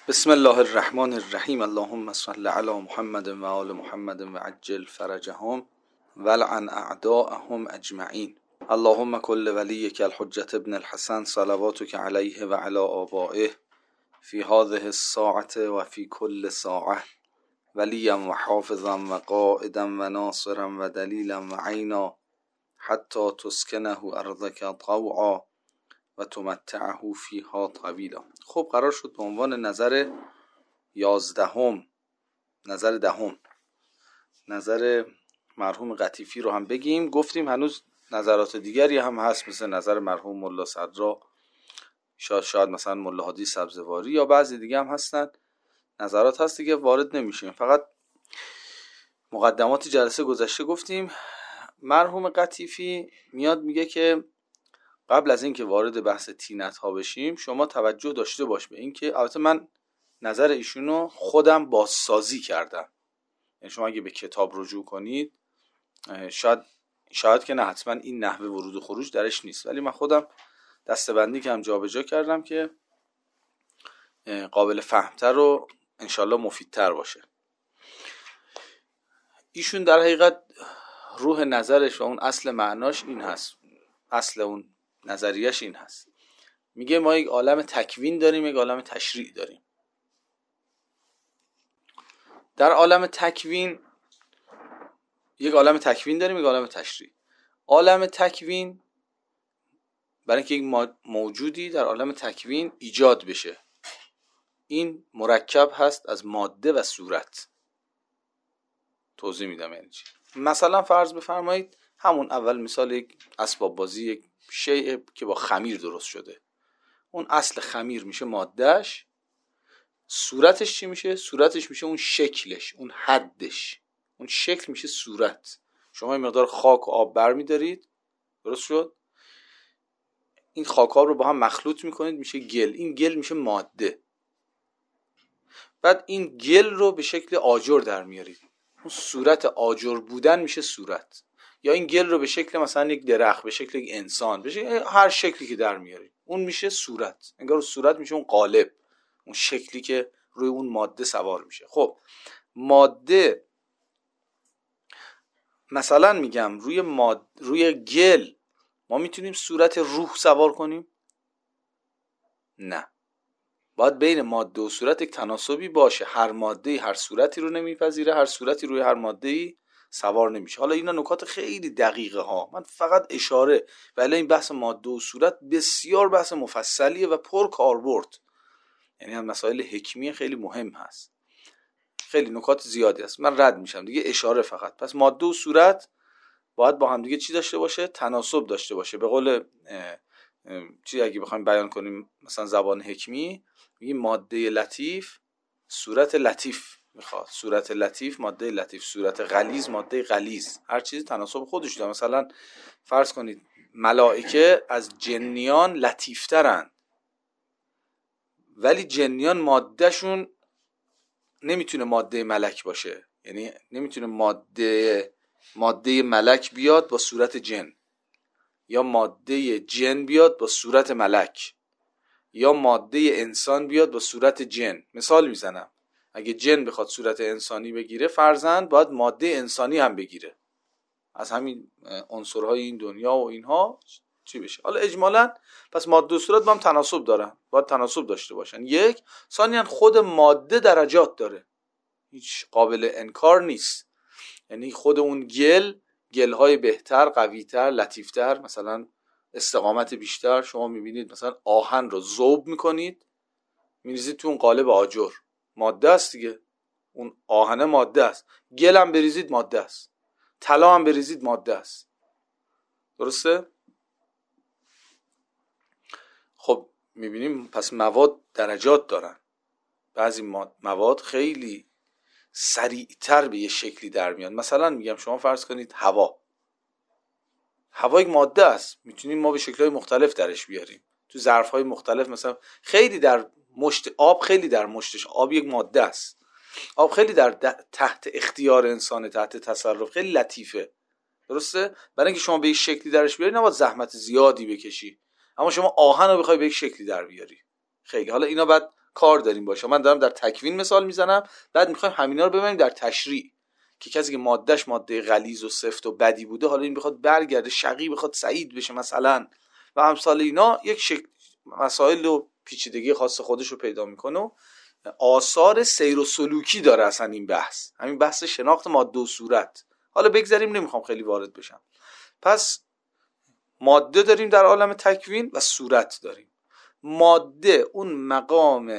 بسم الله الرحمن الرحیم. اللهم صل علی محمد و آل محمد و عجل فرجهم ولعن اعداءهم اجمعین. اللهم کل ولیک الحجة ابن الحسن صلواتک علیه و علی آبائه فی هذه الساعة و فی کل ساعة ولیا و حافظا و قائدا و ناصرا و دلیلا و عینا حتی تسکنه ارضک طوعا و تمتعه فیها طویلا. خب قرار شد به عنوان نظر 11 نظر مرحوم قطیفی رو هم بگیم. گفتیم هنوز نظرات دیگری هم هست، مثل نظر مرحوم ملا صدرا، شاید مثلا ملا هادی سبزواری یا بعضی دیگه هم هستن. نظرات هست دیگه، وارد نمیشیم. فقط مقدمات جلسه گذشته گفتیم مرحوم قطیفی میاد میگه که قبل از اینکه وارد بحث تینت ها بشیم شما توجه داشته باش به این که، البته من نظر ایشونو خودم بازسازی کردم، یعنی شما اگه به کتاب رجوع کنید شاید که نه، حتما این نحوه ورود و خروج درش نیست، ولی من خودم دسته‌بندی کردم، جابجا کردم که قابل فهمتر و انشالله مفیدتر باشه. ایشون در حقیقت روح نظرش و اون اصل معناش این هست، اصل اون نظریش این هست، میگه ما یک عالم تکوین داریم، یک عالم تشریع داریم. در عالم تکوین یک عالم تکوین داریم، یک عالم تشریع. عالم تکوین برای اینکه یک موجودی در عالم تکوین ایجاد بشه، این مرکب هست از ماده و صورت. توضیح میدم یعنی چی. مثلا فرض بفرمایید همون اول مثال یک اسباب بازی، یک شیء که با خمیر درست شده، اون اصل خمیر میشه مادهش، صورتش چی میشه؟ صورتش میشه اون شکلش، اون حدش، اون شکل میشه صورت. شما این مقدار خاک و آب برمیدارید، درست شد، این خاک ها رو با هم مخلوط میکنید میشه گل، این گل میشه ماده. بعد این گل رو به شکل آجر در میارید، اون صورت آجر بودن میشه صورت. یا این گل رو به شکل مثلا یک درخت، به شکل یک انسان، به شکل هر شکلی که در میارید اون میشه صورت. انگار صورت میشه اون قالب، اون شکلی که روی اون ماده سوار میشه. خب ماده مثلا میگم روی گل ما میتونیم صورت روح سوار کنیم؟ نه، باید بین ماده و صورت یک تناسبی باشه. هر ماده هر صورتی رو نمیپذیره، هر صورتی روی هر ماده سوار نمیشه. حالا اینا نکات خیلی دقیقه ها، من فقط اشاره، ولی این بحث ماده و صورت بسیار بحث مفصلیه و پر کاربرد، یعنی هم مسائل حکمی خیلی مهم هست، خیلی نکات زیادی هست، من رد میشم دیگه، اشاره فقط. پس ماده و صورت باید با هم دیگه چی داشته باشه؟ تناسب داشته باشه. به قول چی اگه بخوایم بیان کنیم مثلا زبان حکمی، میگیم ماده لطیف صورت لطیف میخواد، صورت لطیف ماده لطیف، صورت غلیظ ماده غلیظ، هر چیزی تناسب خودش داره. مثلا فرض کنید ملائکه از جنیان لطیفترن، ولی جنیان مادهشون نمیتونه ماده ملک باشه، یعنی نمیتونه ماده ملک بیاد با صورت جن، یا ماده جن بیاد با صورت ملک، یا ماده انسان بیاد با صورت جن. مثال میزنم، اگه جن بخواد صورت انسانی بگیره فرضاً باید ماده انسانی هم بگیره، از همین عنصرهای این دنیا و اینها چی بشه. حالا اجمالاً پس ماده و صورت با هم تناسب دارن، باید تناسب داشته باشن. یک، ثانیاً خود ماده درجات داره، هیچ قابل انکار نیست. یعنی خود اون گل‌های بهتر، قوی‌تر، لطیف‌تر، مثلا استقامت بیشتر. شما می‌بینید مثلا آهن رو ذوب می‌کنید، می‌ریزید تو اون قالب آجر، ماده است دیگه، اون آهن ماده است. گل هم بریزید ماده است، طلا هم بریزید ماده است، درسته؟ خب می‌بینیم پس مواد درجات دارن. بعضی مواد خیلی سریعتر به یه شکلی در میاد. مثلا میگم شما فرض کنید هوا یک ماده است، میتونیم ما به شکل‌های مختلف درش بیاریم، تو ظرف‌های مختلف. مثلا خیلی در مشت آب، خیلی در مشتش آب یک ماده است، آب خیلی در تحت اختیار انسانه، تحت تصرف، خیلی لطیفه، درسته؟ برای اینکه شما به یک شکلی درش بیاری نباید زحمت زیادی بکشی، اما شما آهن رو بخوای به یک شکلی در بیاری خیلی. حالا اینا بعد کار داریم باشه. من دارم در تکوین مثال میزنم، بعد میخوایم همینا رو ببینیم در تشریع، که کسی که مادهش ماده غلیظ و سفت و بدی بوده، حالا این بخواد برگرده شقی بخواد سعید بشه مثلا و امثال اینا، یک مسائل و پیچیدگی خاص خودش رو پیدا میکنه و آثار سیر و سلوکی داره اصلا این بحث، همین بحث شناخت ماده و صورت. حالا بگذاریم، نمیخوام خیلی وارد بشم. پس ماده داریم در عالم تکوین و صورت داریم. ماده اون مقام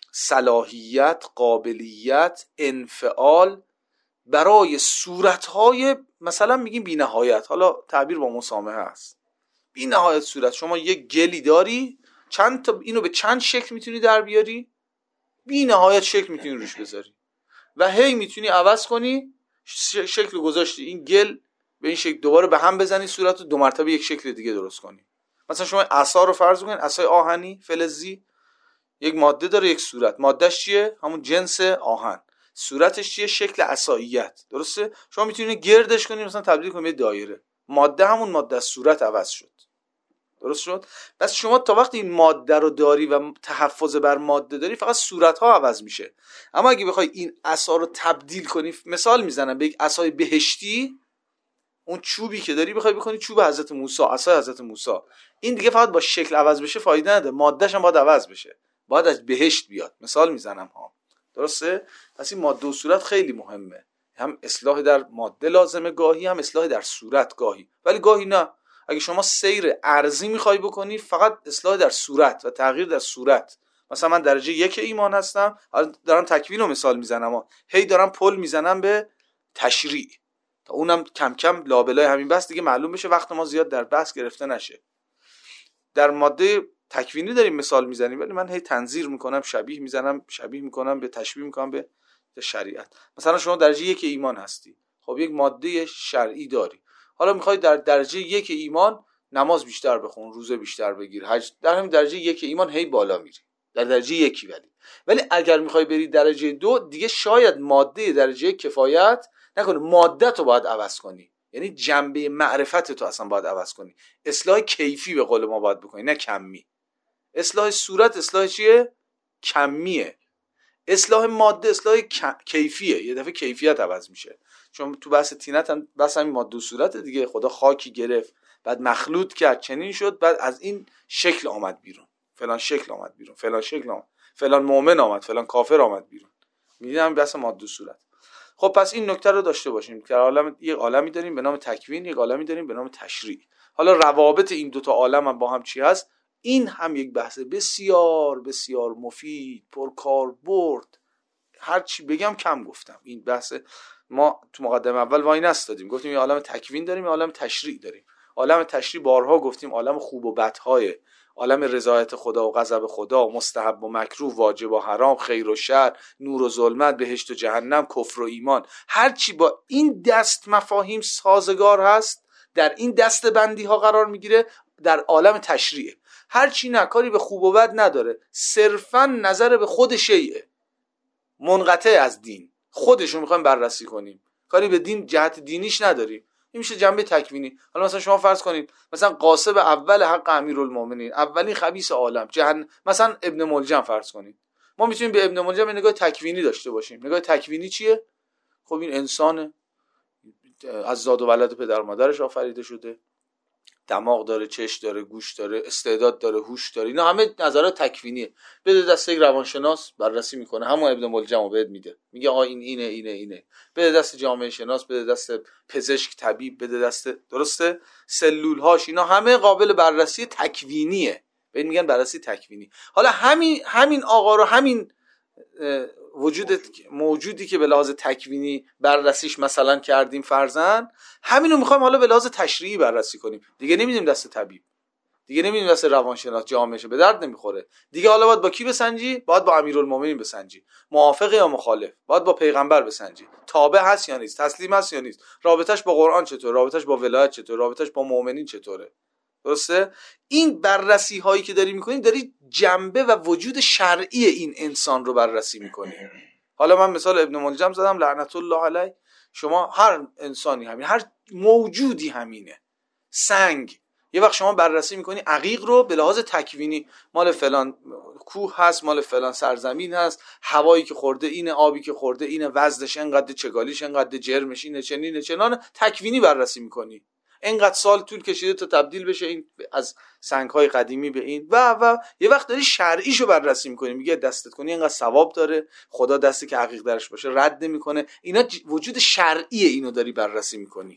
صلاحیت، قابلیت، انفعال برای صورتهای مثلا میگیم بی نهایت، حالا تعبیر با مسامحه است، بی نهایت صورت. شما یک گلی داری، چند تا اینو به چند شکل میتونی در بیاری، بی نهایت شکل میتونی روش بذاری و هی میتونی عوض کنی، شکل گذاشتی این گل به این شکل، دوباره به هم بزنی صورت رو، دو مرتبه یک شکل دیگه درست کنی. مثلا شما عصا رو فرض کنید، عصای آهنی فلزی، یک ماده داره یک صورت، مادهش چیه؟ همون جنس آهن. صورتش چیه؟ شکل عصاییت. درسته؟ شما میتونید گردش کنید، مثلا تبدیل کنید به دایره، ماده همون ماده، صورت عوض شد. درست شد؟ پس شما تا وقتی این ماده رو داری و تحفظ بر ماده داری، فقط صورت ها عوض میشه. اما اگه بخوای این عصا رو تبدیل کنی، مثال میزنم، به یک عصای بهشتی، اون چوبی که داری بخوای بکنی چوب حضرت موسی، عصای حضرت موسی، این دیگه فقط با شکل عوض بشه فایده نداره، مادهش هم باید عوض بشه، باید از بهشت بیاد. مثال میزنم ها. درسته؟ پس این ماده و صورت خیلی مهمه، هم اصلاح در ماده لازمه گاهی، هم اصلاح در صورت گاهی، ولی گاهی نه. اگه شما سیر ارضی میخوای بکنی، فقط اصلاح در صورت و تغییر در صورت. مثلا من درجه 1 ایمان هستم، دارم تکوین رو مثال میزنم، هی دارم پل میزنم به تشریع، تا اونم کم کم لابلای همین بحث دیگه معلوم بشه، وقت ما زیاد در بحث گرفته نشه. در ماده تکوینی داریم مثال میزنیم، ولی من هی تنظیر میکنم، شبیه میکنم به تشبیه میکنم به شریعت. مثلا شما درجه 1 ایمان هستی، خب یک ماده شرعی داری، حالا میخوای در درجه 1 ایمان نماز بیشتر بخون، روزه بیشتر بگیر، حج، در همین درجه 1 ایمان هی بالا میری در درجه 1. ولی اگر میخوای بری درجه 2 دیگه، شاید ماده درجه کفایت نکنه، ماده تو باید عوض کنی، یعنی جنبه معرفت تو اصلا باید عوض کنی. اصلاح کیفی به قول ما باید بکنی، نه کمی. اصلاح صورت اصلاح چیه؟ کمیه. اصلاح ماده اصلاح کیفیه، یه دفعه کیفیت عوض میشه. چون تو بحث تینت هم بحث همین ماده و صورت دیگه، خدا خاکی گرفت، بعد مخلوط کرد، چنین شد، بعد از این شکل آمد بیرون، فلان شکل آمد بیرون، فلان شکل آمد، فلان مؤمن آمد، فلان کافر آمد بیرون. می‌بینیم بحث ماده و صورت. خب پس این نکته رو داشته باشیم که یک عالمی داریم به نام تکوین، یک عالمی داریم به نام تشریع. حالا روابط این دوتا عالم هم با هم چی هست؟ این هم یک بحث بسیار بسیار مفید، پرکاربرد. هر چی بگم کم گفتم. این بحث ما تو مقدمه اول وای نستادیم، گفتیم یه عالم تکوین داریم، یه عالم تشریع داریم. عالم تشریع بارها گفتیم عالم خوب و بدهای، عالم رضایت خدا و غضب خدا، مستحب و مکروه، واجب و حرام، خیر و شر، نور و ظلمت، بهشت و جهنم، کفر و ایمان، هر چی با این دست مفاهیم سازگار هست، در این دست بندی ها قرار میگیره، در عالم تشریع. هر چی نه کاری به خوب و بد نداره، صرفا نظر به خود شیعه، منقطع از دین، خودشو میخوایم بررسی کنیم، کاری به دین جهت دینیش نداریم. این میشه جنبه تکوینی. حالا مثلا شما فرض کنید مثلا قاسب اول حق امیرالمومنین، اولین خبیث عالم، مثلا ابن ملجم فرض کنید. ما میتونیم به ابن ملجم نگاه تکوینی داشته باشیم. نگاه تکوینی چیه؟ خب این انسانه، از زاد و ولد پدر و مادرش آفریده شده، دماغ داره، چشم داره، گوش داره، استعداد داره، هوش داره. اینا همه نظرات تکوینیه. بده دست یک روانشناس بررسی میکنه، همون ابن ملجمو بهت میده، میگه آقا این اینه. بده دست جامعه شناس، بده دست پزشک، طبیب، بده دست، درسته، سلول هاش، اینا همه قابل بررسی تکوینیه، ببین میگن بررسی تکوینی. حالا همین آقا رو، همین موجودی که به لحاظ تکوینی بررسیش مثلا کردیم فرضاً، همینو میخوایم حالا به لحاظ تشریعی بررسی کنیم. دیگه نمیدیم دست طبیب، دیگه نمیدیم دست روانشناس، جامعه به درد نمیخوره دیگه. حالا باید با کی بسنجی؟ باید با امیرالمومنین بسنجی. موافق یا مخالف؟ باید با پیغمبر بسنجی. تابع هست یا نیست؟ تسلیم هست یا نیست؟ رابطش با قرآن چطور؟ رابطش با ولایت چطور؟ رابطش با مؤمنین چطوره؟ درسته؟ این بررسی هایی که داری میکنی، داری جنبه و وجود شرعی این انسان رو بررسی میکنی. حالا من مثال ابن ملجم زدم، لعنت الله علیه. شما هر انسانی همین، هر موجودی همینه. سنگ، یه وقت شما بررسی میکنی عقیق رو به لحاظ تکوینی، مال فلان کوه هست، مال فلان سرزمین هست، هوایی که خورده اینه، آبی که خورده اینه، وزنش انقدر، چگالیش انقدر، جرمش اینه، چنینه چنانه، تکوینی بررسی میکنی. اینقدر سال طول کشیده تا تبدیل بشه این از سنگ‌های قدیمی به این و یه وقت داری شرعیشو بررسی میکنی، میگه دستت کنی اینقدر ثواب داره، خدا دستی که عقیق درش باشه رد نمیکنه. اینا وجود شرعیه، اینو داری بررسی میکنی.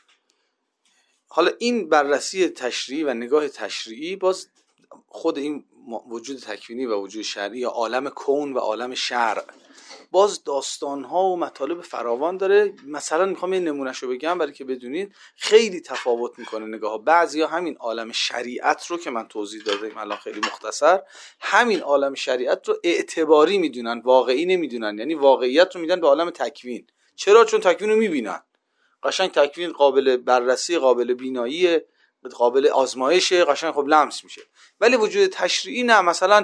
حالا این بررسی تشریعی و نگاه تشریعی، باز خود این وجود تکوینی و وجود شرعی یا عالم کون و عالم شرع، باز داستان‌ها و مطالب فراوان داره. مثلا میخوام یه نمونهشو بگم برای که بدونید خیلی تفاوت میکنه نگاه‌ها. بعضیا همین عالم شریعت رو که من توضیح دادم الان خیلی مختصر، همین عالم شریعت رو اعتباری میدونن، واقعی نمیدونن. یعنی واقعیت رو میدن به عالم تکوین. چرا؟ چون تکوین رو میبینن، قشنگ تکوین قابل بررسی، قابل بینایی، قابل آزمایشه، قشنگ خب لمس میشه. ولی وجود تشریعی نه. مثلا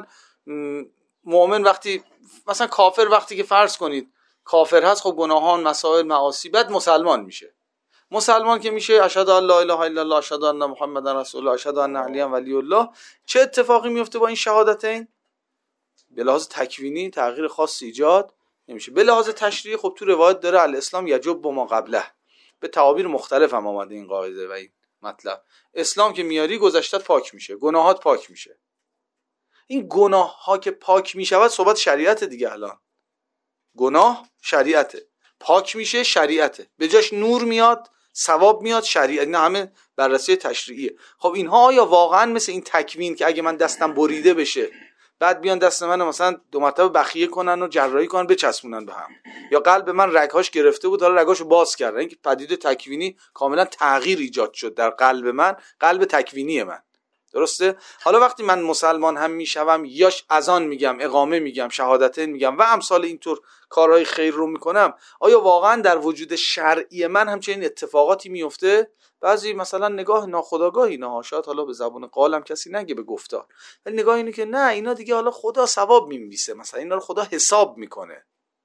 مؤمن وقتی، مثلا کافر وقتی که فرض کنید کافر هست، خب گناهان، مسائل، معاصی، بعد مسلمان میشه. مسلمان که میشه اشهد ان لا اله الا الله، اشهد ان محمدن رسول الله، اشهد ان علی ولی الله. چه اتفاقی میفته با این شهادتین؟ به لحاظ تکوینی تغییر خاصی ایجاد نمیشه. به لحاظ تشریعی خب تو روایت داره الاسلام یجب ما قبله، به تعابیر مختلف هم آمده این قاعده و این مطلب. اسلام که میاری گذشتت پاک میشه، گناهات پاک میشه. این گناه ها که پاک میشود صحبت شریعت دیگه. الان گناه شریعته، پاک میشه شریعته، به جاش نور میاد، ثواب میاد، شریعت. اینا همه بررسی تشریعیه. خب اینها آیا واقعا مثل این تکوین که اگه من دستم بریده بشه بعد بیان دست من مثلا 2 مرتبه بخیه کنن و جراحی کنن بچسبونن به هم، یا قلب من رگهاش گرفته بود حالا رگاشو باز کردن، این پدیده تکوینی کاملا تغییر ایجاد شد در قلب من، قلب تکوینی من. درسته؟ حالا وقتی من مسلمان هم میشم، یا اذان میگم، اقامه میگم، شهادتین میگم و امثال اینطور کارهای خیر رو میکنم، آیا واقعا در وجود شرعی من همچنین اتفاقاتی میفته؟ بعضی مثلا نگاه ناخودآگاهی، نه شاید حالا به زبون قالم کسی نگه به گفتار، ولی نگاه اینه که نه اینا دیگه حالا خدا ثواب می‌نویسه، مثلا اینا رو خدا حساب میکنه.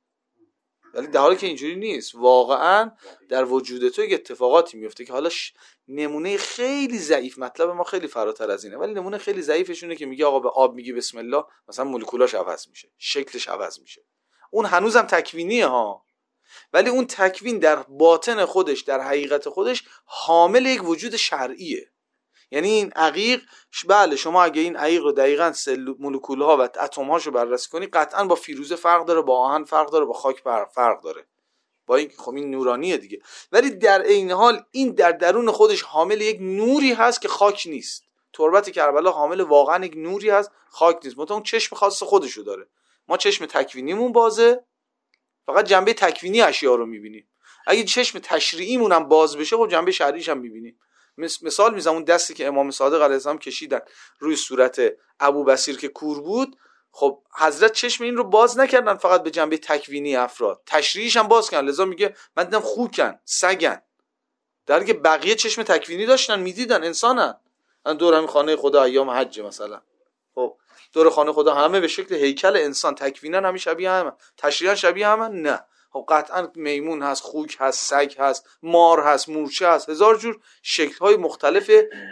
ولی در حالی که اینجوری نیست، واقعا در وجود تو یک اتفاقاتی میفته که حالا نمونه خیلی ضعیف، مطلب ما خیلی فراتر از اینه، ولی نمونه خیلی ضعیفشونه که میگه آقا به آب میگی بسم الله، مثلا مولکولاش عوض میشه، شکلش عوض میشه. اون هنوزم تکوینیه ها، ولی اون تکوین در باطن خودش، در حقیقت خودش حامل یک وجود شرعیه. یعنی این عقیق، بله شما اگه این عقیق رو دقیقاً مولکول‌ها و اتم‌هاشو بررسی کنی قطعاً با فیروزه فرق داره، با آهن فرق داره، با خاک فرق داره، با این خب این نورانیه دیگه. ولی در عین حال این در درون خودش حامل یک نوری هست که خاک نیست. تربت کربلا حامل واقعاً یک نوری هست، خاک نیست. مثلا اون چشم خاص خودشو داره. ما چشم تکوینیمون بازه، فقط جنبه تکوینی اشیا رو می‌بینیم. اگه چشم تشریعیمون هم باز بشه خب جنبه شرعیش هم می‌بینیم. مثال میزنم اون دستی که امام صادق علیه السلام کشیدن روی صورت ابو بصیر که کور بود، خب حضرت چشم این رو باز نکردن فقط به جنبه تکوینی افراد، تشریعیش هم باز کردن. لذا میگه من دیدم خوکن، سگن، در حالی که بقیه چشم تکوینی داشتن، میدیدن، انسانن. دور همین خانه خدا ایام حج مثلا، خب دور خانه خدا همه به شکل هیکل انسان، تکوینن همه شبیه هم، تشریعا شبیه هم نه. خب قطعا میمون هست، خوک هست، سگ هست، مار هست، مورچه هست، هزار جور شکل‌های مختلف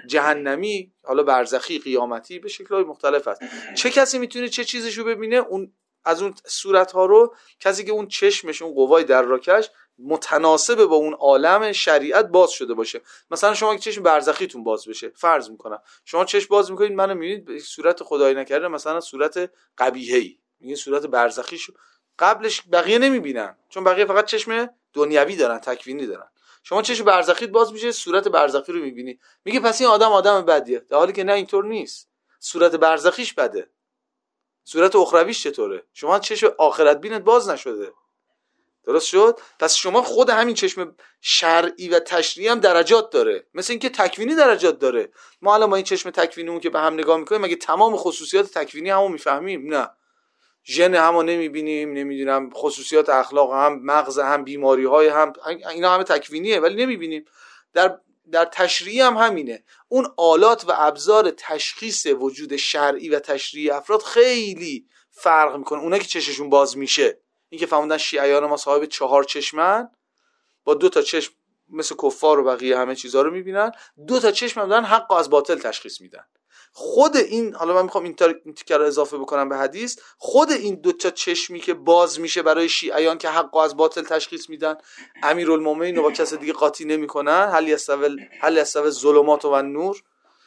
جهنمی، حالا برزخی، قیامتی، به شکل‌های مختلف هست. چه کسی میتونه چه چیزشو ببینه؟ اون از اون صورت‌ها رو کسی که اون چشمش، اون قوای دراکش متناسب با اون عالم شریعت باز شده باشه. مثلا شما که چشم برزخیتون باز بشه، فرض میکنم شما چشم باز میکنید منو میبینید به صورت خدای نکرده مثلا صورت قبیحه‌ای، میگه صورت برزخیشو قبلش بقیه نمیبینن، چون بقیه فقط چشم دنیوی دارن، تکوینی دارن. شما چشم برزخیت باز میشه، صورت برزخی رو میبینی، میگه پس این آدم بدیه، در حالی که نه، اینطور نیست. صورت برزخیش بده، صورت اخرویش چطوره؟ شما چشم آخرت بینت باز نشده. درست شد؟ پس شما خود همین چشم شرعی و تشریعی هم درجات داره، مثل اینکه تکوینی درجات داره. ما الان با این چشم تکوینیمون که به هم نگاه میکنیم مگه تمام خصوصیات تکوینی همو میفهمیم؟ نه، ژن همو نمیبینیم، نمیدونم خصوصیات اخلاق هم، مغز هم، بیماری های هم، اینا همه تکوینیه ولی نمیبینیم. در تشریعی هم همینه. اون آلات و ابزار تشخیص وجود شرعی و تشریعی افراد خیلی فرق میکنه. اونا که چششون باز میشه، این که فهمیدن شیعیان ما صاحب 4 چشمن، با 2 تا چشم مثل کفار و بقیه همه چیزا رو میبینن، 2 تا چشم هم دارن حق از باطل تشخیص میدن. خود این، حالا من میخوام این تیکه رو اضافه بکنم به حدیث، خود این 2 تا چشمی که باز میشه برای شیعیان که حق از باطل تشخیص میدن، امیرالمومنین رو با کس دیگه قاطی نمیکنن، هل یستوی الظلمات و النور،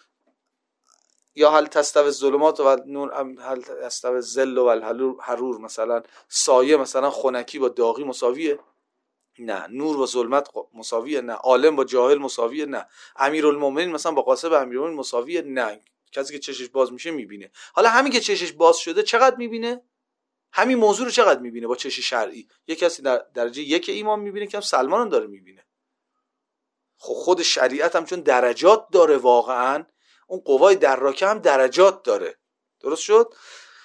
یا هل تستوی الظلمات و نور، هل تستوی الظل و الحرور، مثلا سایه مثلا خنکی با داغی مساویه؟ نه. نور و ظلمت مساویه؟ نه. عالم با جاهل مساویه؟ نه. امیرالمومنین مثلا با قاسب امیرالمومنین مساویه؟ نه. کسی که چشش باز میشه میبینه. حالا همین که چشش باز شده چقدر میبینه؟ همین موضوع رو چقدر میبینه با چش شرعی؟ یک کسی در درجه 1 ایمان میبینه که هم سلمان هم داره میبینه. خود شریعت هم چون درجات داره، واقعا اون قوای دراکه هم درجات داره. درست شد؟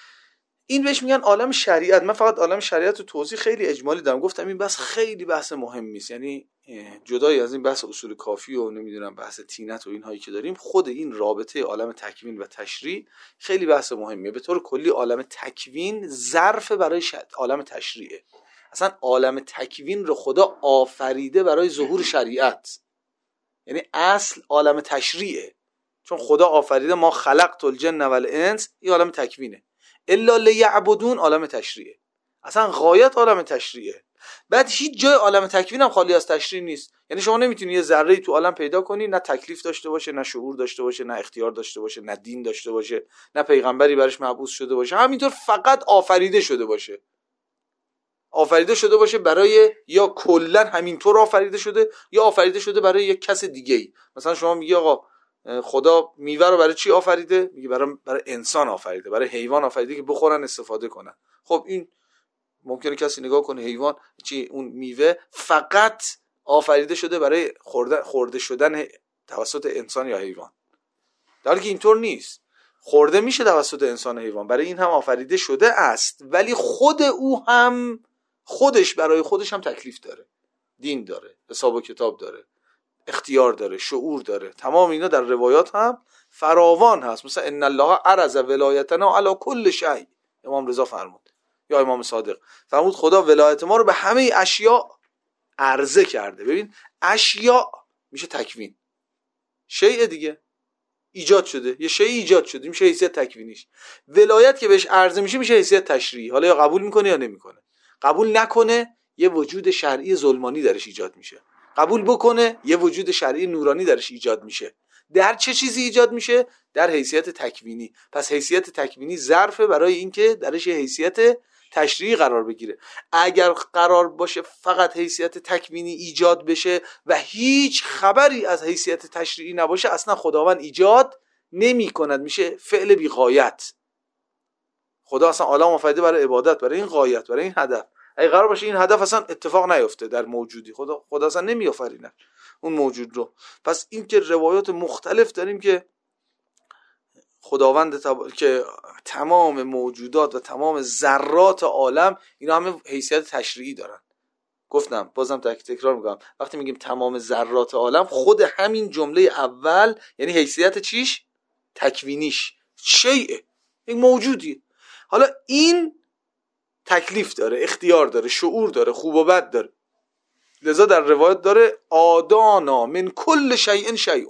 این بهش میگن عالم شریعت. من فقط عالم شریعت رو توضیح خیلی اجمالی دارم، گفتم این بحث خیلی بحث مهمی است، یعنی جدای از این بحث اصول کافی و نمیدونم بحث تینت و اینهایی که داریم، خود این رابطه عالم تکوین و تشریع خیلی بحث مهمیه. به طور کلی عالم تکوین ظرف برای عالم تشریعه. اصلا عالم تکوین رو خدا آفریده برای ظهور شریعت، یعنی اصل عالم تشریعه، چون خدا آفریده ما خلقت الجن والانس، این عالم تکوینه. الا لیعبدون عالم تشریعه، اصلا غایت عالم تشریعه. بعد هیچ جای عالم تکوین هم خالی از تشریع نیست. یعنی شما نمیتونی یه ذره‌ای تو عالم پیدا کنی نه تکلیف داشته باشه، نه شعور داشته باشه، نه اختیار داشته باشه، نه دین داشته باشه، نه پیغمبری برش مبعوث شده باشه، همینطور فقط آفریده شده باشه. آفریده شده باشه برای، یا کلا همینطور آفریده شده، یا آفریده شده برای یک کس دیگه‌ای. مثلا شما میگی آقا خدا میوه رو برای چی آفریده؟ میگه برای انسان آفریده، برای حیوان آفریده که بخورن استفاده کنن. خب این ممکنه کسی نگاه کنه حیوان اون میوه فقط آفریده شده برای خورده شدن توسط انسان یا حیوان، در حالی که اینطور نیست. خورده میشه توسط انسان و حیوان، برای این هم آفریده شده است، ولی خود او هم خودش برای خودش هم تکلیف داره، دین داره، حساب و کتاب داره، اختیار داره، شعور داره. تمام اینا در روایات هم فراوان هست. مثلا ان الله عرض ولایتنا علی کل شیء، امام رضا فرمود، یا امام صادق فرمود خدا ولایت ما رو به همه اشیاء عرضه کرده. ببین اشیاء میشه تکوین، شیء دیگه ایجاد شده، یه شیء ایجاد شده میشه حیثیت تکوینیش. ولایت که بهش عرضه میشه میشه حیثیت تشریعی. حالا یا قبول میکنه یا نمیکنه. قبول نکنه یه وجود شرعی ظلمانی درش ایجاد میشه، قبول بکنه یه وجود شرعی نورانی درش ایجاد میشه. در چه چیزی ایجاد میشه؟ در حیثیت تکوینی. پس حیثیت تکوینی ظرفه برای اینکه درش یه حیثیت تشریعی قرار بگیره. اگر قرار باشه فقط حیثیت تکوینی ایجاد بشه و هیچ خبری از حیثیت تشریعی نباشه، اصلا خداوند ایجاد نمی کند، میشه فعل بی غایت. خدا اصلا عالم آفریده برای عبادت، برای این غایت، برای این هدف. اگه قرار باشه این هدف اصلا اتفاق نیفته در موجودی، خدا اصلا نمی آفرینه اون موجود رو. پس این که روایات مختلف داریم که خداوند که تمام موجودات و تمام ذرات عالم اینا همه حیثیت تشریعی دارن. گفتم بازم تکرار میگم، وقتی میگیم تمام ذرات عالم، خود همین جمله اول یعنی حیثیت چیش؟ تکوینیش. شیء، یک موجودی. حالا این تکلیف داره، اختیار داره، شعور داره، خوب و بد داره. لذا در روایت داره آدانا من کل شیء شیء،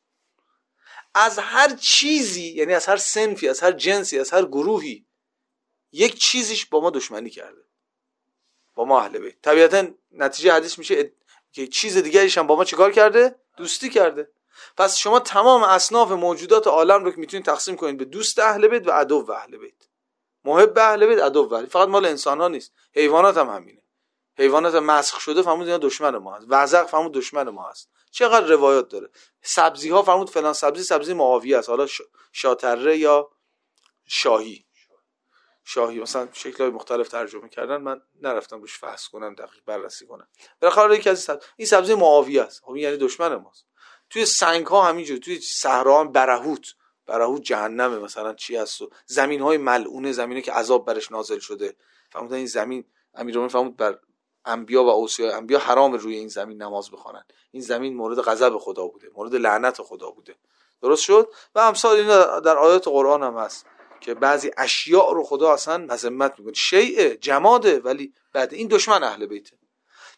از هر چیزی، یعنی از هر صنفی، از هر جنسی، از هر گروهی، یک چیزیش با ما دشمنی کرده، با ما اهل بیت. طبیعتا نتیجه حدیث میشه که چیز دیگریش هم با ما چیکار کرده؟ دوستی کرده. پس شما تمام اصناف موجودات عالم رو که میتونید تقسیم کنید به دوست اهل بیت و عدو اهل بیت، محب اهل بیت، عدو اهل بیت. فقط مال انسان ها نیست، حیوانات هم همینه. حیوانات مسخ شده فرمود اینا دشمن ما هست، وزغ فرمود دشمن ما هست. چقدر روایات داره. سبزی ها فرمود فلان سبزی معاویه است، حالا شاتره یا شاهی مثلا شکل‌های مختلف ترجمه کردن، من نرفتم روش بحث کنم، دقیق بررسی کنم. بالاخره یکی از این سبزی معاویه است، خب این یعنی دشمن ماست. توی سنگ ها همینجوری، توی صحرا هم برهوت جهنمه مثلا چی هست، و زمین‌های ملعونه، زمینی که عذاب برش نازل شده. فرمودن این زمین، امیرالمومنین فرمود بر انبیا و اوصیا انبیا حرام روی این زمین نماز بخوانن، این زمین مورد غضب خدا بوده، مورد لعنت خدا بوده. درست شد؟ و امثال اینا در آیات قرآن هم هست که بعضی اشیاء رو خدا اصلا مذمت میکنه، شیء جماده، ولی بعد این دشمن اهل بیته.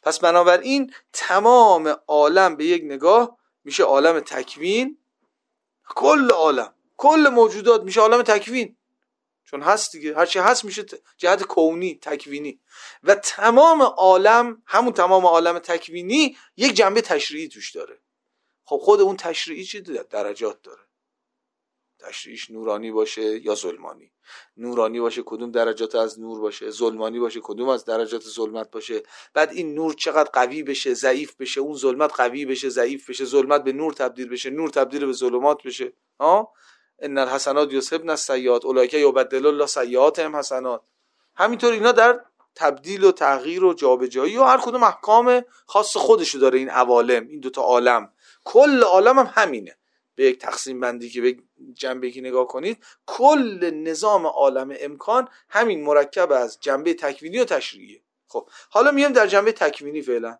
پس بنابراین تمام عالم به یک نگاه میشه عالم تکوین. کل عالم، کل موجودات میشه عالم تکوین، چون هست دیگه، هرچی هست میشه جهت کونی تکوینی. و تمام عالم، همون تمام عالم تکوینی یک جنبه تشریعی توش داره. خب خود اون تشریعی چی درجات داره؟ تشریعیش نورانی باشه یا ظلمانی، نورانی باشه کدوم درجات از نور باشه، ظلمانی باشه کدوم از درجات ظلمت باشه، بعد این نور چقدر قوی بشه ضعیف بشه، اون ظلمت قوی بشه ضعیف بشه، ظلمت به نور تبدیل بشه، نور تبدیل به ظلمات بشه. ان الحسنات یذهبن السیئات اولئک یبدل الله سیئاتهم حسنات. همینطور اینا در تبدیل و تغییر و جابجایی و هر کدوم احکام خاص خودشو داره. این عوالم، این دوتا عالم، کل عالم هم همینه. به یک تقسیم بندی که به جنبه که نگاه کنید، کل نظام عالم امکان همین مرکب از جنبه تکوینی و تشریعیه. خب حالا میام در جنبه تکوینی. فعلا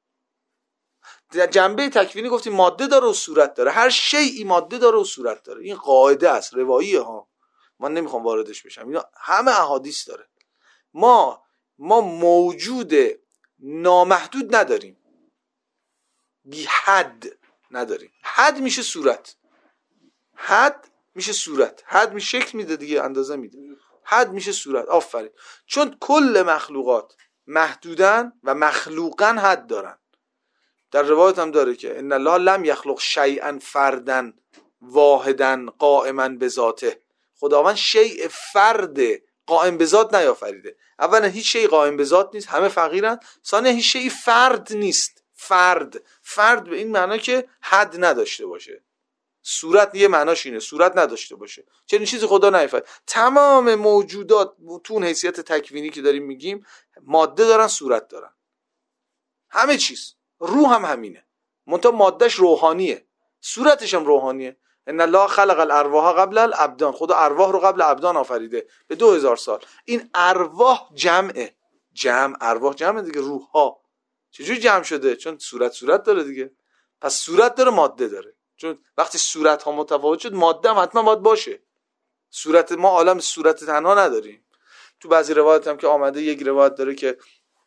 در جنبه تکوینی گفتیم ماده داره و صورت داره. هر شیئی ماده داره و صورت داره. این قاعده است، رواییه ها، من نمیخوام واردش بشم، اینا همه احادیث داره. ما موجود نامحدود نداریم، بی حد نداریم. حد میشه صورت، حد میشه صورت، حد میشه شکل میده دیگه، اندازه میده. حد میشه صورت. آفرین. چون کل مخلوقات محدودن و مخلوقن حد دارن. در روایت هم داره که ان الله لم یخلق شیئا فردا واحدا قائما بذاته. خداوند شیء فرد قائم به ذات نیافریده. اولا هیچ شیء قائم به ذات نیست، همه فقیرن. ثانیا هیچ شیء فرد نیست. فرد به این معنا که حد نداشته باشه. صورت یه معناش اینه، صورت نداشته باشه. چنین چیزی خدا نیافرید. تمام موجودات تو اون حیثیت تکوینی که داریم میگیم ماده دارن، صورت دارن، همه چیز. روح هم همینه، منتها مادهش روحانیه، صورتش هم روحانیه. ان الله خلق الارواح قبل الابدان. خدا ارواح رو قبل ابدان آفریده به 2000 سال. این ارواح ارواح جمعه دیگه. روح ها چجوری جمع شده؟ چون صورت داره دیگه. پس صورت داره، ماده داره. چون وقتی صورت ها متفاوت شد، ماده هم حتما باید باشه. صورت ما عالم صورت تنها نداریم. تو بعضی روایت هم که آمده، یک روایت داره که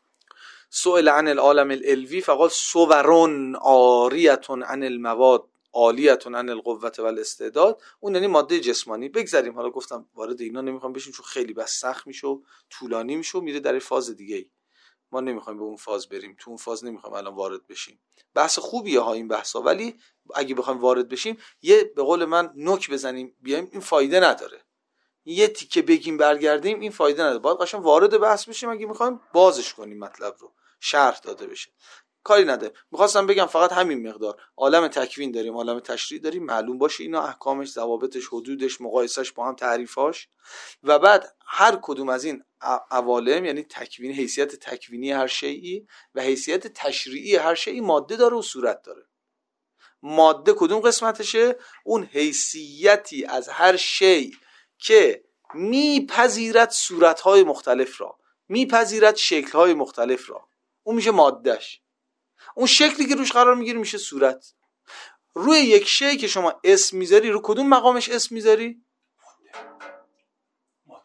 سئل عن العالم الالوی فقال صورون عاریتون عن المواد عالیتون عن القوة والاستعداد. اون یعنی ماده جسمانی. بگذاریم، حالا گفتم وارد اینا نمیخوام بشیم چون خیلی بس سخت میشه و طولانی میشه و میره در فاز دیگه ای. ما نمیخوایم به اون فاز بریم، تو اون فاز نمیخوایم الان وارد بشیم. بحث خوبیه ها این بحثا، ولی اگه بخوایم وارد بشیم یه به قول من نوک بزنیم بیایم، این فایده نداره. یه تیکه بگیم برگردیم، این فایده نداره. باید قشنگ وارد بحث بشیم اگه میخوایم بازش کنیم، مطلب رو شرح داده بشه. کاری نداره. میخواستم بگم فقط همین مقدار. عالم تکوین داریم، عالم تشریع داریم، معلوم باشه اینا احکامش، ضوابطش، حدودش، مقایسهش با هم، تعریفاش. و بعد هر کدوم از این عوالم، یعنی تکوین، حیثیت تکوینی هر شیئی و حیثیت تشریعی هر شیئی، ماده داره و صورت داره. ماده کدوم قسمتشه؟ اون حیثیتی از هر شیء که میپذیرد صورتهای مختلف را، میپذیرد شکلهای مختلف را، اون میشه مادهش. اون شکلی که روش قرار میگیری میشه صورت. روی یک شی که شما اسم میذاری، رو کدوم مقامش اسم میذاری؟ ماده.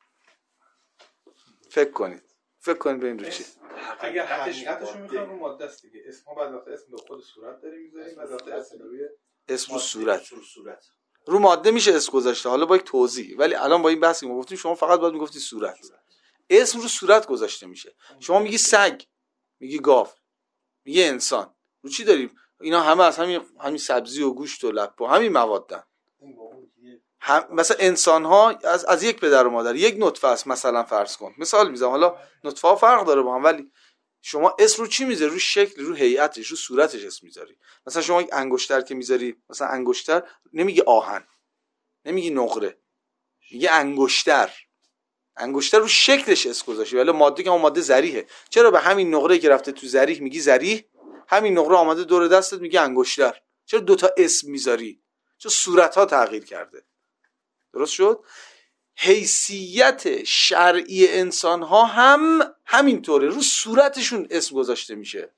فکر کنید به این رو چی؟ اگه حقیقتشو میخوام رو ماده است دیگه. اسم ها بعد وقت اسم به خود صورت داریم میذاریم، بعد وقت اسم روی اسم رو صورت. رو ماده میشه اسم گذاشته. حالا با یک توضیح، ولی الان با این بحثی ما گفتیم شما فقط باید میگفتی صورت. اسم رو صورت گذاشته میشه. شما میگی سگ، میگی گاو، میگه انسان، رو چی داریم؟ اینا همه از همین سبزی و گوشت و لب و همین موادن. مثلا انسان ها از یک پدر و مادر، یک نطفه است مثلا، فرض کن، مثال میزنم، حالا نطفه ها فرق داره با هم، ولی شما اسم رو چی میذاری؟ رو شکل، رو هیئتش، رو صورتش اسم میذاری. مثلا شما یک انگشتر که میذاری، مثلا انگشتر نمیگی آهن، نمیگی نقره، میگی انگشتر. انگشتر رو شکلش اسم گذاشتی، ولی ماده که ماده ذریحه. چرا به همین نقره که رفته تو ذریح میگی ذریح، همین نقره آمده دور دستت میگی انگشتر؟ چرا دوتا اسم میذاری؟ چون صورت ها تغییر کرده. درست شد؟ حیثیت شرعی انسان ها هم همینطوره، رو صورتشون اسم گذاشته میشه.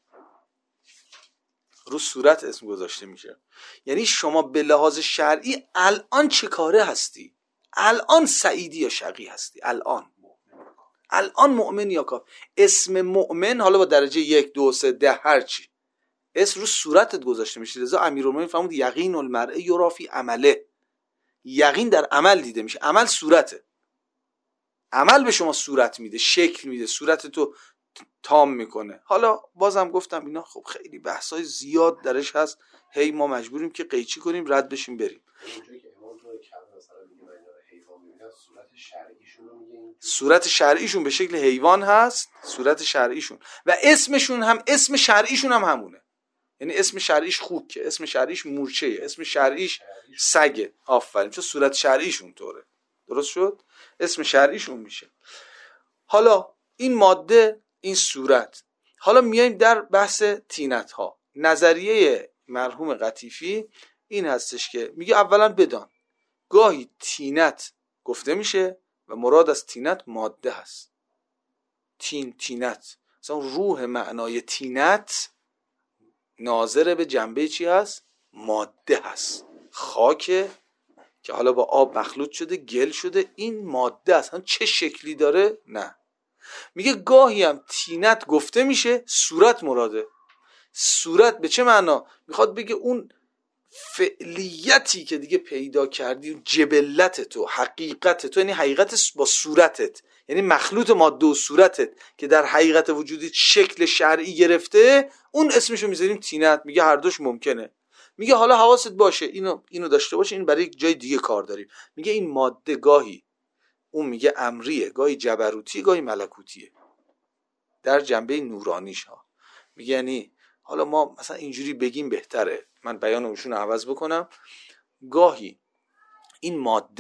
رو صورت اسم گذاشته میشه. یعنی شما به لحاظ شرعی الان چه کاره هستی؟ الان سعیدی یا شقی هستی؟ الان مؤمن یا کافر. اسم مؤمن حالا با درجه 1 2 3 10 هر چی اسم رو صورتت گذاشته میشه. لذا امیرالمومنین فرمود یقین المرء یری فی عمله، یقین در عمل دیده میشه. عمل صورته، عمل به شما صورت میده، شکل میده، صورت تو تام میکنه. حالا بازم گفتم اینا خب خیلی بحثای زیاد درش هست، هی ما مجبوریم که قیچی کنیم رد بشیم بریم. صورت شرعیشون به شکل حیوان هست، صورت شرعیشون، و اسمشون هم اسم شرعیشون هم همونه. یعنی اسم شرعیش خوکه، اسم شرعیش مورچه، اسم شرعیش سگه. آفرین، چون صورت شرعیشون طوره. درست شد؟ اسم شرعیشون میشه. حالا این ماده، این صورت. حالا میایم در بحث تینت ها. نظریه مرحوم قطیفی این هستش که میگه اولا بدان گاهی تینت گفته میشه و مراد از تینت ماده هست. تینت مثلا روح معنای تینت ناظر به جنبه چی هست؟ ماده هست. خاک که حالا با آب مخلوط شده، گل شده، این ماده است. چه شکلی داره؟ نه. میگه گاهی هم تینت گفته میشه، صورت مراده. صورت به چه معنا؟ میخواد بگه اون فعلیتی که دیگه پیدا کردی، جبلت تو، حقیقت تو، یعنی حقیقت با صورتت، یعنی مخلوط ماده و صورتت که در حقیقت وجودی شکل شرعی گرفته، اون اسمشو میذاریم تینت. میگه هر دوش ممکنه. میگه حالا حواست باشه، اینو داشته باشه، این برای یک جای دیگه کار داریم. میگه این ماده گاهی اون میگه امریه، گاهی جبروتی، گاهی ملکوتیه در جنبه نورانیش ها. میگه یعنی حالا ما مثلا اینجوری بگیم بهتره، من بیان اونشون عوض بکنم. گاهی این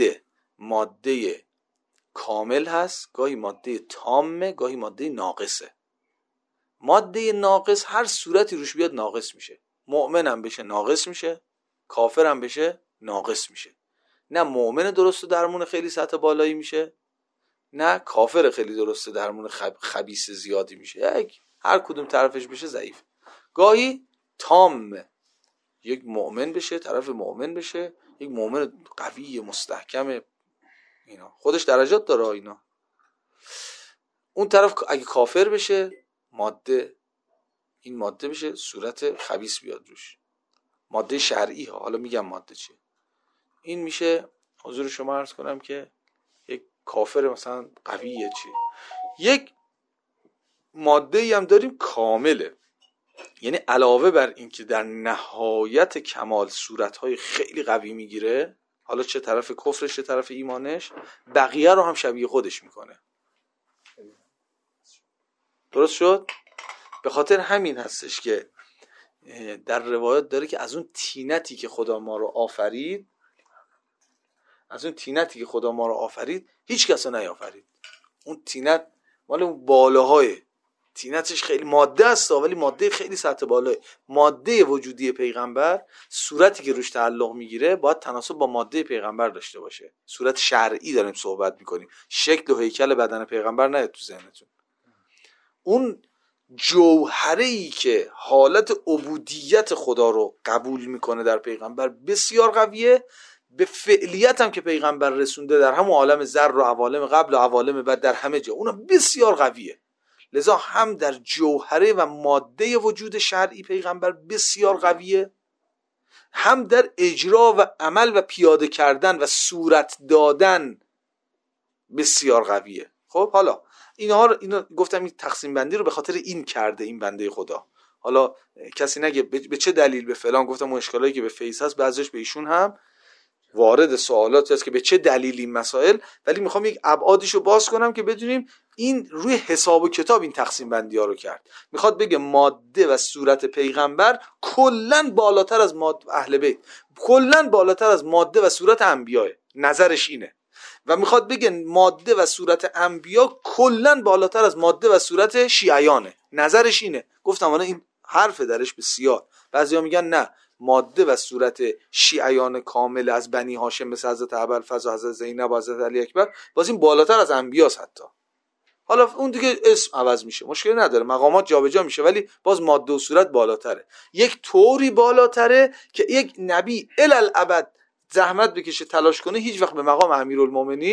ماده کامل هست، گاهی ماده تامه، گاهی ماده ناقصه. ماده ناقص هر صورتی روش بیاد ناقص میشه. مؤمن هم بشه ناقص میشه، کافر هم بشه ناقص میشه. نه مؤمن درست و درمون خیلی سطح بالایی میشه، نه کافر خیلی درسته درمون خبیث زیادی میشه. هر کدوم طرفش بشه ضعیف. گاهی تام، یک مؤمن بشه، طرف مؤمن بشه، یک مؤمن قوی مستحکم، اینا خودش درجات داره اینا. اون طرف اگه کافر بشه، این ماده بشه صورت خبیث بیاد روش، ماده شرعی ها. حالا میگم ماده چیه. این میشه حضور شما عرض کنم که یک کافر مثلا قویه چی. یک ماده ای هم داریم کامله، یعنی علاوه بر این که در نهایت کمال صورتهای خیلی قوی میگیره، حالا چه طرف کفرش چه طرف ایمانش، بقیه رو هم شبیه خودش میکنه. درست شد؟ به خاطر همین هستش که در روایات داره که از اون تینتی که خدا ما رو آفرید هیچ کس رو نیافرید. اون تینت مال اون بالاهای تینتش خیلی ماده است، ولی ماده خیلی سطح بالاه. ماده وجودی پیغمبر، صورتی که روش تعلق میگیره باید تناسب با ماده پیغمبر داشته باشه. صورت شرعی داریم صحبت میکنیم، شکل و هیکل بدن پیغمبر نه تو ذهنتون. اون جوهره‌ای که حالت عبودیت خدا رو قبول میکنه در پیغمبر بسیار قویه. به فعلیت هم که پیغمبر رسونده در همون عالم ذر و عوالم قبل و عوالم بعد، در همه جا اون بسیار قویه. لذا هم در جوهره و ماده وجود شرعی پیغمبر بسیار قویه، هم در اجرا و عمل و پیاده کردن و صورت دادن بسیار قویه. خب حالا اینا گفتم این تقسیم بندی رو به خاطر این کرده این بنده خدا. حالا کسی نگه به چه دلیل به فلان. گفتم اشکالایی که به فیض هست بعضیش به ایشون هم وارد سوالاتی هست که به چه دلیل این مسائل، ولی میخوام یک ابعادیشو باز کنم که بدونیم این روی حساب و کتاب این تقسیم بندی ها رو کرد. میخواد بگه ماده و صورت پیغمبر کلن بالاتر از ماده اهل بیت، کلن بالاتر از ماده و صورت انبیاء. نظرش اینه. و میخواد بگه ماده و صورت انبیا کلن بالاتر از ماده و صورت شیعیانه. نظرش اینه. گفتم حالا این حرف درش بسیار. بعضیا میگن نه، ماده و صورت شیعیان کامل از بنی هاشم مثل حضرت ابوالفضل و حضرت زینب و حضرت علی اکبر باز این بالاتر از انبیاست حتی. حالا اون دیگه اسم عوض میشه، مشکلی نداره، مقامات جابجا میشه، ولی باز ماده و صورت بالاتره. یک طوری بالاتره که یک نبی الالابد زحمت بکشه تلاش کنه هیچ وقت به مقام امیرالمومنین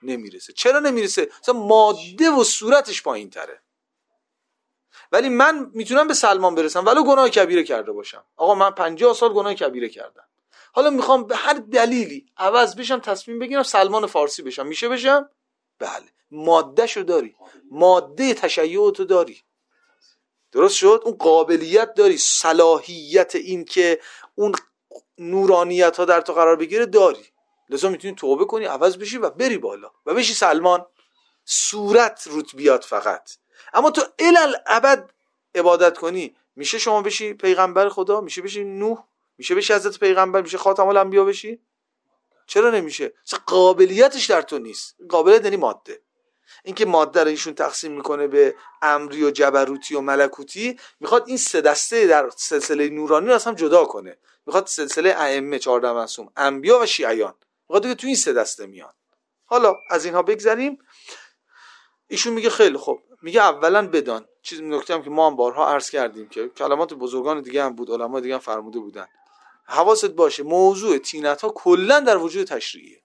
نمیرسه. چرا نمیرسه؟ مثلا ماده و صورتش پایین تره. ولی من میتونم به سلمان برسم ولو گناه کبیره کرده باشم. آقا من 50 سال گناه کبیره کردم، حالا میخوام به هر دلیلی عوض بشم، تصمیم بگیرم سلمان فارسی بشم. میشه بشم؟ بله. مادهشو داری، ماده تشیعتو داری، درست شد؟ اون قابلیت داری، صلاحیت این که اون نورانیت ها در تو قرار بگیره داری، لذا میتونی توبه کنی، عوض بشی و بری بالا و بشی سلمان. صورت روت بیاد فقط. اما تو الالعبد عبادت کنی، میشه شما بشی پیغمبر خدا؟ میشه بشی نوح؟ میشه بشی حضرت پیغمبر؟ میشه خاتم الانبیا بشی؟ چرا نمیشه؟ چه قابلیتش در تو نیست. قابلیت یعنی ماده. اینکه ماده رو ایشون تقسیم میکنه به امری و جبروتی و ملکوتی، میخواد این سه دسته در سلسله نورانی رو از هم جدا کنه. میخواد سلسله ائمه 14 معصوم، انبیا و شیعیان، میخواد که تو این سه دسته میان. حالا از اینها بگذریم. ایشون میگه خیلی خوب، میگه اولا بدان چیز، نکته هم که ما هم بارها عرض کردیم که کلمات بزرگان دیگه هم بود، علما دیگه هم فرموده بودن، حواست باشه موضوع طینت ها کلا در وجود تشریعیه،